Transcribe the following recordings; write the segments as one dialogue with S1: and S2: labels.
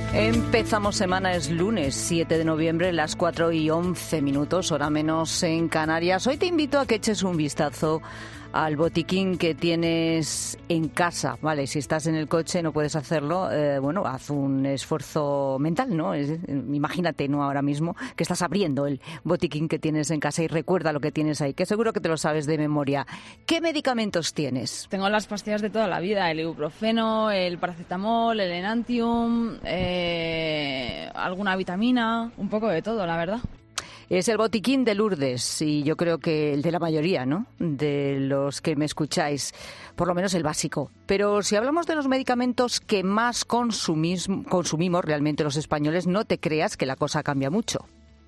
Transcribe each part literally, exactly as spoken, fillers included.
S1: Empezamos semana, es lunes siete de noviembre, las cuatro y once minutos, hora menos en Canarias. Hoy te invito a que eches un vistazo al botiquín que tienes en casa, ¿vale? Si estás en el coche no puedes hacerlo, eh, bueno, haz un esfuerzo mental, ¿no? Es, imagínate, ¿no? Ahora mismo que estás abriendo el botiquín que tienes en casa y recuerda lo que tienes ahí, que seguro que te lo sabes de memoria. ¿Qué medicamentos tienes?
S2: Tengo las pastillas de toda la vida, el ibuprofeno, el paracetamol, el enantium, eh, alguna vitamina, un poco de todo, la verdad.
S1: Es el botiquín de Lourdes y yo creo que el de la mayoría, ¿no?, de los que me escucháis, por lo menos el básico. Pero si hablamos de los medicamentos que más consumís, consumimos realmente los españoles, no te creas que la cosa cambia mucho.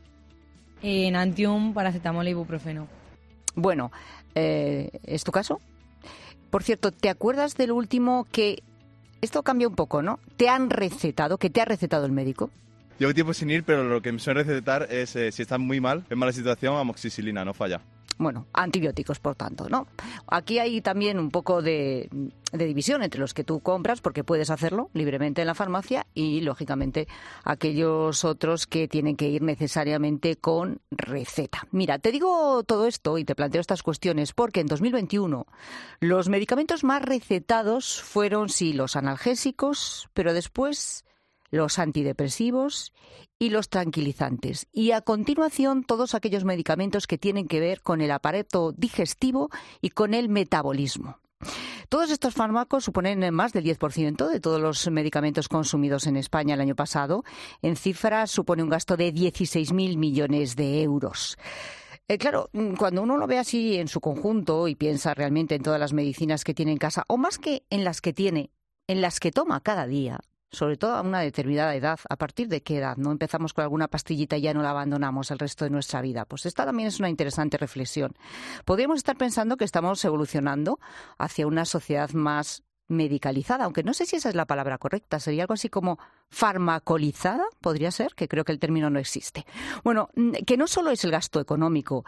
S2: Enantium, paracetamol e ibuprofeno.
S1: Bueno, eh, ¿es tu caso? Por cierto, ¿te acuerdas del último que... Esto cambia un poco, ¿no? ¿Te han recetado, que te ha recetado el médico?
S3: Llevo tiempo sin ir, pero lo que me suele recetar es, eh, si estás muy mal, en mala situación, amoxicilina, no falla.
S1: Bueno, antibióticos, por tanto, ¿no? Aquí hay también un poco de, de división entre los que tú compras, porque puedes hacerlo libremente en la farmacia, y, lógicamente, aquellos otros que tienen que ir necesariamente con receta. Mira, te digo todo esto y te planteo estas cuestiones porque en dos mil veintiuno los medicamentos más recetados fueron, sí, los analgésicos, pero después los antidepresivos y los tranquilizantes. Y a continuación todos aquellos medicamentos que tienen que ver con el aparato digestivo y con el metabolismo. Todos estos fármacos suponen más del diez por ciento de todos los medicamentos consumidos en España el año pasado. En cifras supone un gasto de dieciséis mil millones de euros. Eh, claro, cuando uno lo ve así en su conjunto y piensa realmente en todas las medicinas que tiene en casa, o más que en las que tiene, en las que toma cada día, sobre todo a una determinada edad. ¿A partir de qué edad no empezamos con alguna pastillita y ya no la abandonamos el resto de nuestra vida? Pues esta también es una interesante reflexión. Podríamos estar pensando que estamos evolucionando hacia una sociedad más medicalizada, aunque no sé si esa es la palabra correcta. Sería algo así como farmacolizada, podría ser, que creo que el término no existe. Bueno, que no solo es el gasto económico,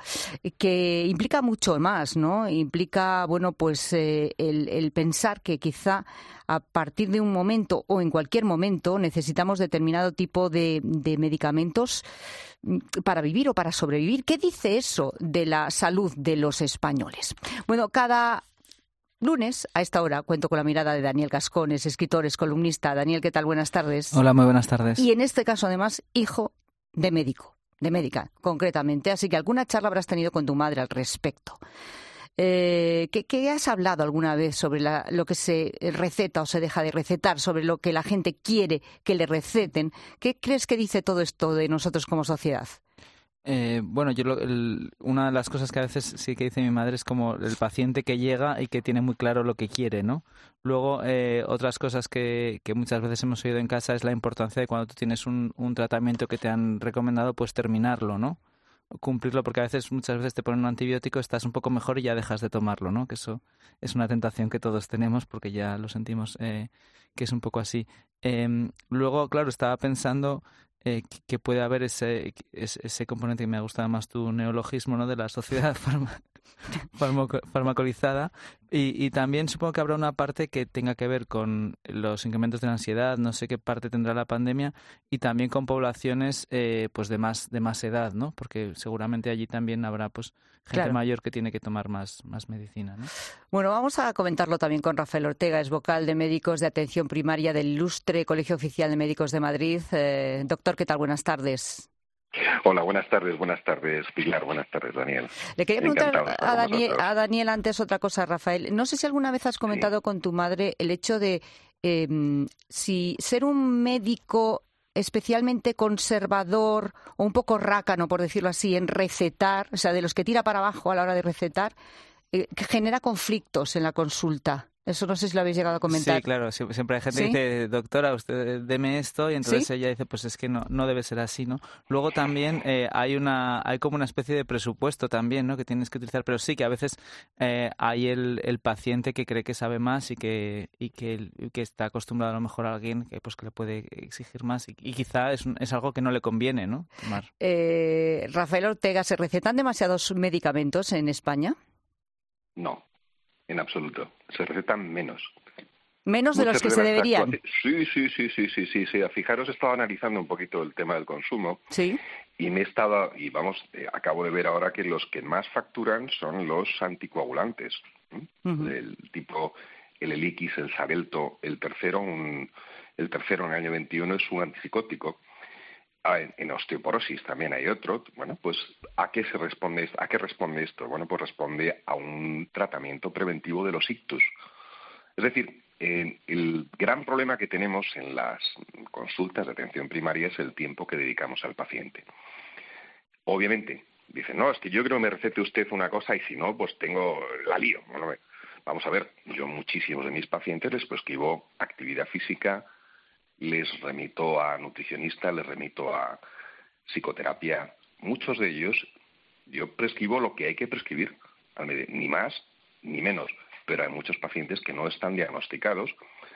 S1: que implica mucho más, ¿no? Implica, bueno, pues eh, el, el pensar que quizá a partir de un momento o en cualquier momento necesitamos determinado tipo de, de medicamentos para vivir o para sobrevivir. ¿Qué dice eso de la salud de los españoles? Bueno, cada lunes, a esta hora, cuento con la mirada de Daniel Gascón, es escritor, es columnista. Daniel, ¿qué tal? Buenas tardes.
S4: Hola, muy buenas tardes.
S1: Y en este caso, además, hijo de médico, de médica, concretamente. Así que alguna charla habrás tenido con tu madre al respecto. Eh, ¿qué, ¿Qué has hablado alguna vez sobre la, lo que se receta o se deja de recetar, sobre lo que la gente quiere que le receten? ¿Qué crees que dice todo esto de nosotros como sociedad?
S4: Eh, bueno, yo lo, el, una de las cosas que a veces sí que dice mi madre es como el paciente que llega y que tiene muy claro lo que quiere, ¿no? Luego, eh, otras cosas que, que muchas veces hemos oído en casa es la importancia de cuando tú tienes un, un tratamiento que te han recomendado, pues terminarlo, ¿no? Cumplirlo, porque a veces, muchas veces te ponen un antibiótico, estás un poco mejor y ya dejas de tomarlo, ¿no? Que eso es una tentación que todos tenemos porque ya lo sentimos eh, que es un poco así. Eh, luego, claro, estaba pensando eh, que puede haber ese, ese, ese componente que me ha gustado más tu neologismo, ¿no? De la sociedad farma, farmaco, farmacolizada y, y también supongo que habrá una parte que tenga que ver con los incrementos de la ansiedad, no sé qué parte tendrá la pandemia y también con poblaciones eh, pues de más de más edad, ¿no? Porque seguramente allí también habrá pues gente
S1: Claro.
S4: mayor que tiene que tomar más, más medicina, ¿no?
S1: Bueno, vamos a comentarlo también con Rafael Ortega, es vocal de médicos de atención primaria del ilustre Colegio Oficial de Médicos de Madrid. Eh, doctor, ¿qué tal? Buenas tardes.
S5: Hola, buenas tardes, buenas tardes, Pilar, buenas tardes, Daniel.
S1: Le quería preguntar
S5: Encantado de estar
S1: a
S5: con
S1: Daniel,
S5: vosotros.
S1: a Daniel antes otra cosa, Rafael. No sé si alguna vez has comentado
S5: Sí.
S1: con tu madre el hecho de eh, si ser un médico especialmente conservador o un poco rácano, por decirlo así, en recetar, o sea, de los que tira para abajo a la hora de recetar, eh, que genera conflictos en la consulta. Eso no sé si lo habéis llegado a comentar.
S4: Sí, claro, sie- siempre hay gente
S1: ¿Sí?
S4: que dice, doctora, usted deme esto, y entonces
S1: ¿Sí?
S4: ella dice, pues es que no, no debe ser así, ¿no? Luego también eh, hay una, hay como una especie de presupuesto también, ¿no? Que tienes que utilizar, pero sí que a veces eh, hay el, el paciente que cree que sabe más y que, y que, y que está acostumbrado a lo mejor a alguien que pues que le puede exigir más y, y quizá es, un- es algo que no le conviene, ¿no? Tomar.
S1: Eh, Rafael Ortega, ¿se recetan demasiados medicamentos en España?
S5: No, en absoluto. Se recetan menos.
S1: Menos de los que se deberían.
S5: Sí, sí, sí, sí, sí, sí, sí. Fijaros, estaba analizando un poquito el tema del consumo.
S1: Sí.
S5: Y me estaba, y vamos, eh, acabo de ver ahora que los que más facturan son los anticoagulantes. ¿eh? Uh-huh. El tipo, el Eliquis, el Xarelto, el tercero, un, el tercero en el año veintiuno es un antipsicótico. Ah, en, en osteoporosis también hay otro. Bueno, pues ¿a qué se responde? ¿A qué responde esto? Bueno, pues responde a un tratamiento preventivo de los ictus. Es decir, eh, el gran problema que tenemos en las consultas de atención primaria es el tiempo que dedicamos al paciente. Obviamente, dicen, no, es que yo creo que me recete usted una cosa y si no, pues tengo la lío. Bueno, vamos a ver, yo muchísimos de mis pacientes les prescribo actividad física, les remito a nutricionista, les remito a psicoterapia. Muchos de ellos, yo prescribo lo que hay que prescribir, ni más ni menos. Pero hay muchos pacientes que no están diagnosticados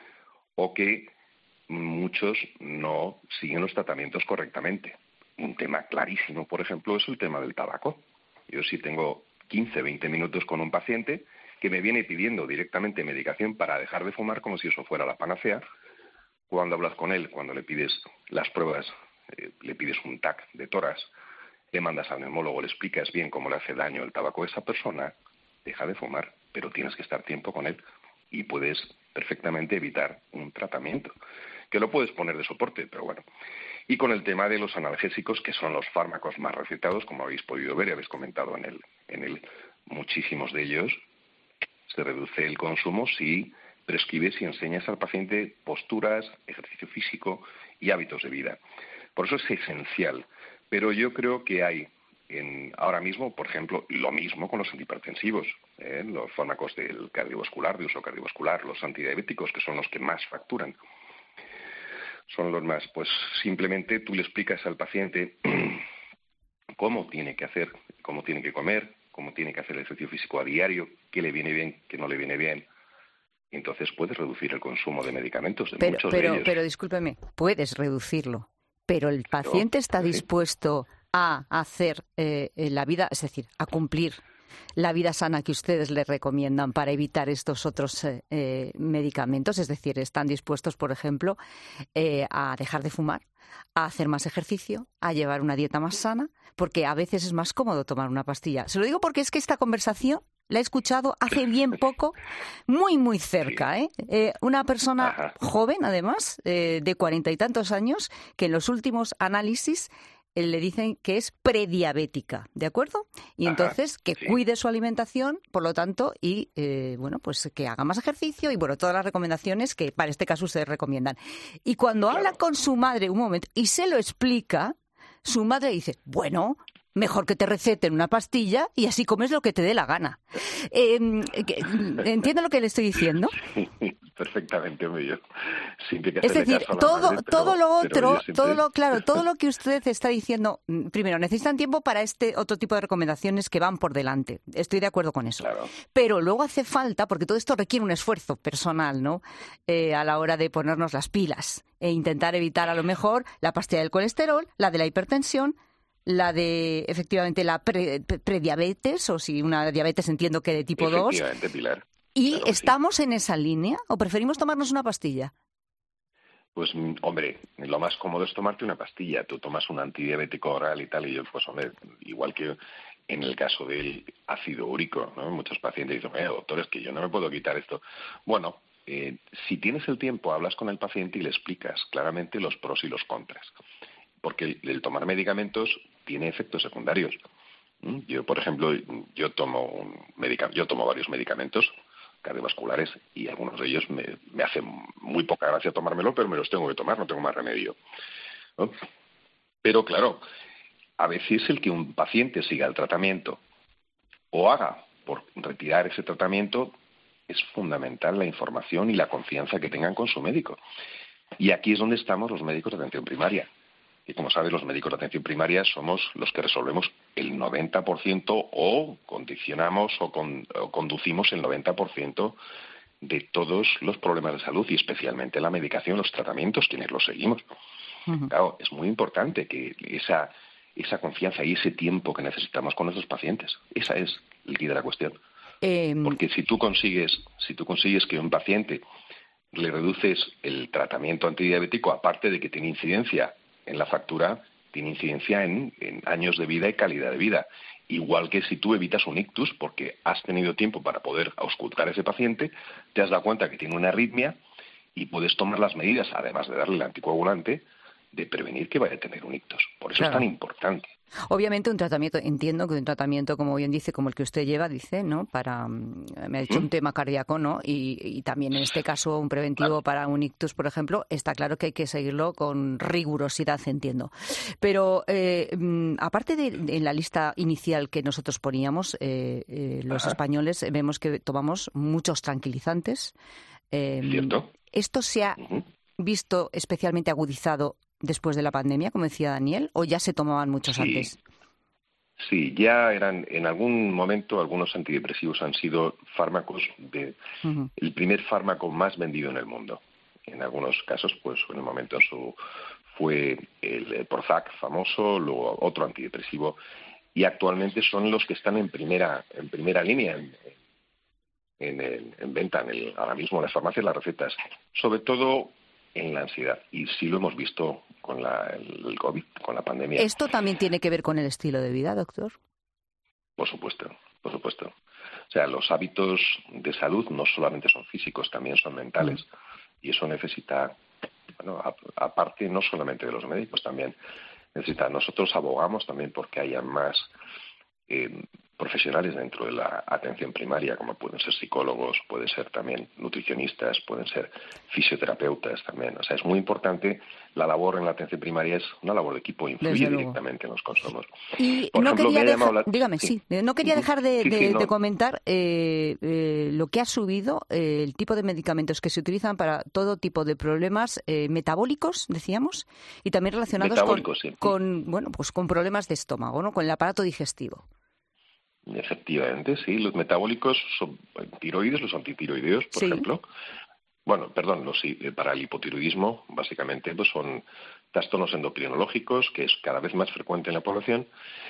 S5: o que muchos no siguen los tratamientos correctamente. Un tema clarísimo, por ejemplo, es el tema del tabaco. Yo sí tengo quince, veinte minutos con un paciente que me viene pidiendo directamente medicación para dejar de fumar como si eso fuera la panacea. Cuando hablas con él, cuando le pides las pruebas, eh, le pides un T A C de tórax, le mandas al neumólogo, le explicas bien cómo le hace daño el tabaco a esa persona, deja de fumar, pero tienes que estar tiempo con él y puedes perfectamente evitar un tratamiento, que lo puedes poner de soporte, pero bueno. Y con el tema de los analgésicos, que son los fármacos más recetados, como habéis podido ver y habéis comentado en el, en el muchísimos de ellos, se reduce el consumo si prescribes y enseñas al paciente posturas, ejercicio físico y hábitos de vida. Por eso es esencial, pero yo creo que hay En, ahora mismo, por ejemplo, lo mismo con los antihipertensivos, ¿eh? Los fármacos del cardiovascular, de uso cardiovascular, los antidiabéticos, que son los que más facturan. Son los más, pues simplemente tú le explicas al paciente cómo tiene que hacer, cómo tiene que comer, cómo tiene que hacer el ejercicio físico a diario, qué le viene bien, qué no le viene bien. Y entonces puedes reducir el consumo de medicamentos de
S1: pero,
S5: muchos
S1: pero,
S5: de ellos.
S1: Pero discúlpeme, puedes reducirlo, pero el paciente está dispuesto a hacer eh, la vida, es decir, a cumplir la vida sana que ustedes le recomiendan para evitar estos otros eh, eh, medicamentos, es decir, están dispuestos, por ejemplo, eh, a dejar de fumar, a hacer más ejercicio, a llevar una dieta más sana, porque a veces es más cómodo tomar una pastilla. Se lo digo porque es que esta conversación la he escuchado hace bien poco, muy, muy cerca, ¿eh? Eh, una persona Ajá. joven, además, eh, de cuarenta y tantos años, que en los últimos análisis le dicen que es prediabética, ¿de acuerdo? Y Ajá, entonces que sí. cuide su alimentación, por lo tanto, y eh, bueno, pues que haga más ejercicio y bueno, todas las recomendaciones que para este caso ustedes recomiendan. Y cuando claro. habla con su madre un momento y se lo explica, su madre dice, bueno, mejor que te receten una pastilla y así comes lo que te dé la gana. Eh, ¿Entiende lo que le estoy diciendo?
S5: Sí, perfectamente, yo. Sin que
S1: es decir, todo,
S5: madre,
S1: todo
S5: pero,
S1: lo otro,
S5: siempre...
S1: todo lo claro, todo lo que usted está diciendo, primero, necesitan tiempo para este otro tipo de recomendaciones que van por delante. Estoy de acuerdo con eso.
S5: Claro.
S1: Pero luego hace falta, porque todo esto requiere un esfuerzo personal, ¿no? Eh, a la hora de ponernos las pilas e intentar evitar a lo mejor la pastilla del colesterol, la de la hipertensión, la de, efectivamente, la pre, prediabetes, o si una diabetes entiendo que de tipo dos.
S5: Efectivamente, Pilar.
S1: ¿Y
S5: claro
S1: estamos
S5: sí.
S1: en esa línea o preferimos tomarnos una pastilla?
S5: Pues, hombre, lo más cómodo es tomarte una pastilla. Tú tomas un antidiabético oral y tal, y yo, pues, hombre, igual que en el caso del ácido úrico, ¿no? Muchos pacientes dicen, eh, doctor, es que yo no me puedo quitar esto. Bueno, eh, si tienes el tiempo, hablas con el paciente y le explicas claramente los pros y los contras. Porque el, el tomar medicamentos tiene efectos secundarios. Yo, por ejemplo, yo tomo un medica, yo tomo varios medicamentos cardiovasculares y algunos de ellos me, me hacen muy poca gracia tomármelo, pero me los tengo que tomar, no tengo más remedio, ¿no? Pero claro, a veces el que un paciente siga el tratamiento o haga por retirar ese tratamiento es fundamental la información y la confianza que tengan con su médico. Y aquí es donde estamos los médicos de atención primaria. Y como sabes, los médicos de atención primaria somos los que resolvemos el noventa por ciento o condicionamos o, con, o conducimos el noventa por ciento de todos los problemas de salud y especialmente la medicación, los tratamientos, quienes los seguimos. Uh-huh. Claro, es muy importante que esa, esa confianza y ese tiempo que necesitamos con nuestros pacientes, esa es el quid de la cuestión. Eh... Porque si tú consigues, si tú consigues que un paciente le reduces el tratamiento antidiabético, aparte de que tiene incidencia en la factura, tiene incidencia en, en años de vida y calidad de vida. Igual que si tú evitas un ictus, porque has tenido tiempo para poder auscultar a ese paciente, te has dado cuenta que tiene una arritmia y puedes tomar las medidas, además de darle el anticoagulante, de prevenir que vaya a tener un ictus. Por eso claro. Es tan importante.
S1: Obviamente un tratamiento, entiendo que un tratamiento, como bien dice, como el que usted lleva, dice, ¿no? Para, me ha dicho ¿Mm? un tema cardíaco, ¿no? Y, y también en este caso un preventivo claro. para un ictus, por ejemplo, está claro que hay que seguirlo con rigurosidad, entiendo. Pero eh, aparte de, de en la lista inicial que nosotros poníamos, eh, eh, los Ajá. españoles eh, vemos que tomamos muchos tranquilizantes. Eh,
S5: ¿Cierto?
S1: ¿Esto se ha uh-huh. visto especialmente agudizado después de la pandemia, como decía Daniel, o ya se tomaban muchos
S5: sí.
S1: antes?
S5: Sí, ya eran, en algún momento, algunos antidepresivos han sido fármacos de, uh-huh. el primer fármaco más vendido en el mundo. En algunos casos, pues, en un momento su, fue el, el Prozac famoso, luego otro antidepresivo, y actualmente son los que están en primera, en primera línea, en, en, en, en venta, en el, ahora mismo en las farmacias, las recetas, sobre todo en la ansiedad, y sí lo hemos visto con la, el, el COVID, con la pandemia.
S1: ¿Esto también tiene que ver con el estilo de vida, doctor?
S5: Por supuesto, por supuesto. O sea, los hábitos de salud no solamente son físicos, también son mentales, mm. y eso necesita, bueno, a, aparte no solamente de los médicos, también necesita, nosotros abogamos también porque haya más eh, profesionales dentro de la atención primaria, como pueden ser psicólogos, pueden ser también nutricionistas, pueden ser fisioterapeutas también. O sea, es muy importante, la labor en la atención primaria es una labor de equipo, influye directamente en los consumos.
S1: Y Por no ejemplo, quería dejar, la... dígame, sí. sí, no quería dejar de, sí, sí, de, no. de comentar eh, eh, lo que ha subido eh, el tipo de medicamentos que se utilizan para todo tipo de problemas eh, metabólicos, decíamos, y también relacionados con,
S5: sí.
S1: con, bueno, pues con problemas de estómago, ¿no? Con el aparato digestivo.
S5: Efectivamente, sí. Los metabólicos son tiroides, los antitiroideos, por
S1: sí.
S5: ejemplo. Bueno, perdón, los, para el hipotiroidismo, básicamente, pues son trastornos endocrinológicos, que es cada vez más frecuente en la población,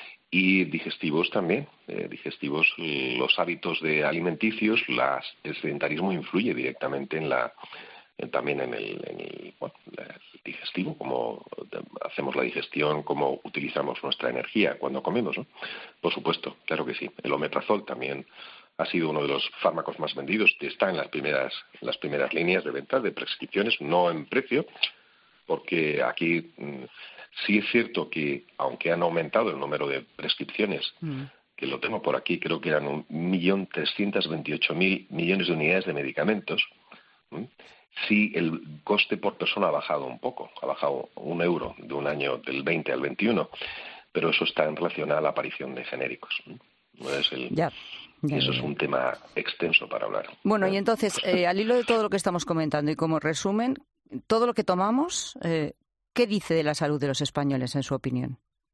S5: y digestivos también. Eh, digestivos, los hábitos de alimenticios, las, el sedentarismo influye directamente en la también en el, en el, bueno, el digestivo, cómo hacemos la digestión, cómo utilizamos nuestra energía cuando comemos, ¿no? Por supuesto, claro que sí. El omeprazol también ha sido uno de los fármacos más vendidos, está en las primeras, en las primeras líneas de venta de prescripciones, no en precio, porque aquí mmm, sí es cierto que, aunque han aumentado el número de prescripciones, mm. que lo tengo por aquí, creo que eran un millón trescientos veintiocho mil millones de unidades de medicamentos, ¿m? Sí, el coste por persona ha bajado un poco, ha bajado un euro de un año del veinte al veintiuno, pero eso está en relación a la aparición de genéricos. No es el,
S1: ya, ya,
S5: eso
S1: ya.
S5: es un tema extenso para hablar.
S1: Bueno, y entonces, eh, al hilo de todo lo que estamos comentando y como resumen, todo lo que tomamos, eh, ¿qué dice de la salud de los españoles, en su opinión?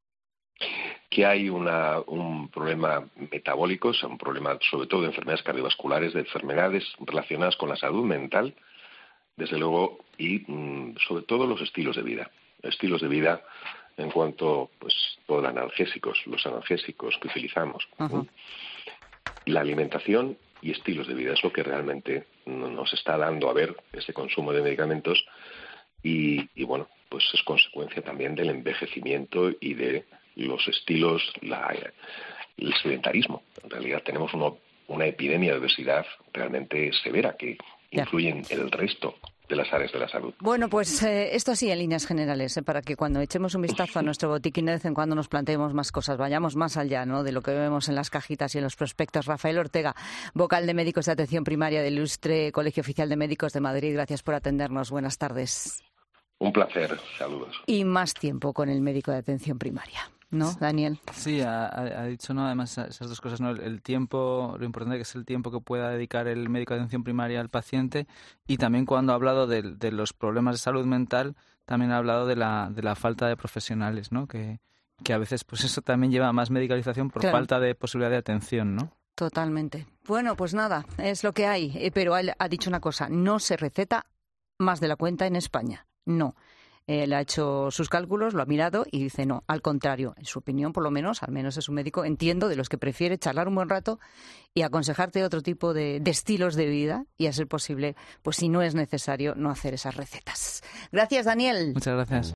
S5: Que hay una, un problema metabólico, es un problema sobre todo de enfermedades cardiovasculares, de enfermedades relacionadas con la salud mental, desde luego, y mmm, sobre todo los estilos de vida. Estilos de vida en cuanto, pues, todos los analgésicos, los analgésicos que utilizamos. Uh-huh. La alimentación y estilos de vida es lo que realmente nos está dando a ver ese consumo de medicamentos y, y bueno, pues es consecuencia también del envejecimiento y de los estilos, la, el sedentarismo. En realidad tenemos uno, una epidemia de obesidad realmente severa que influyen en el resto de las áreas de la salud.
S1: Bueno, pues eh, esto así en líneas generales, eh, para que cuando echemos un vistazo a nuestro botiquín de vez en cuando nos planteemos más cosas, vayamos más allá, ¿no?, de lo que vemos en las cajitas y en los prospectos. Rafael Ortega, vocal de Médicos de Atención Primaria del Ilustre Colegio Oficial de Médicos de Madrid, gracias por atendernos. Buenas tardes.
S5: Un placer, saludos.
S1: Y más tiempo con el médico de atención primaria, ¿no, Daniel?
S4: Sí, ha, ha dicho, ¿no?, además esas dos cosas, ¿no?, el, el tiempo, lo importante que es el tiempo que pueda dedicar el médico de atención primaria al paciente, y también cuando ha hablado de, de los problemas de salud mental, también ha hablado de la, de la falta de profesionales, ¿no?, que, que a veces pues eso también lleva a más medicalización por claro. falta de posibilidad de atención, ¿no?
S1: Totalmente. Bueno, pues nada, es lo que hay, pero él ha dicho una cosa, no se receta más de la cuenta en España. No. él ha hecho sus cálculos, lo ha mirado y dice no, al contrario, en su opinión, por lo menos, al menos es un médico, entiendo, de los que prefiere charlar un buen rato y aconsejarte otro tipo de, de estilos de vida y, a ser posible, pues si no es necesario, no hacer esas recetas. Gracias, Daniel.
S4: Muchas gracias.